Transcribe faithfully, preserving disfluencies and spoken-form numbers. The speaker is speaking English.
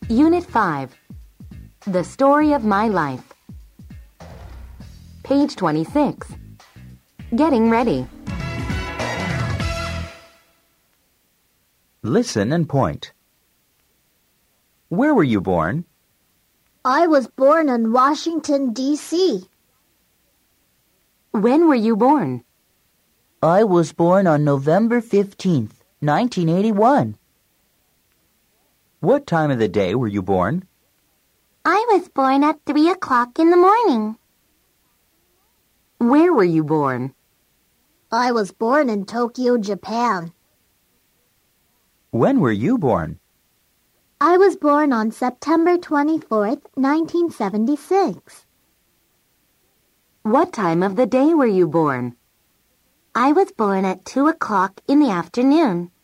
Unit five. The Story of My Life. Page twenty-six. Getting ready. Listen and point. Where were you born? I was born in Washington, D C When were you born? I was born on November fifteenth, nineteen eighty-one. What time of the day were you born? I was born at three o'clock in the morning. Where were you born? I was born in Tokyo, Japan. When were you born? I was born on September twenty-fourth, nineteen seventy-six. What time of the day were you born? I was born at two o'clock in the afternoon.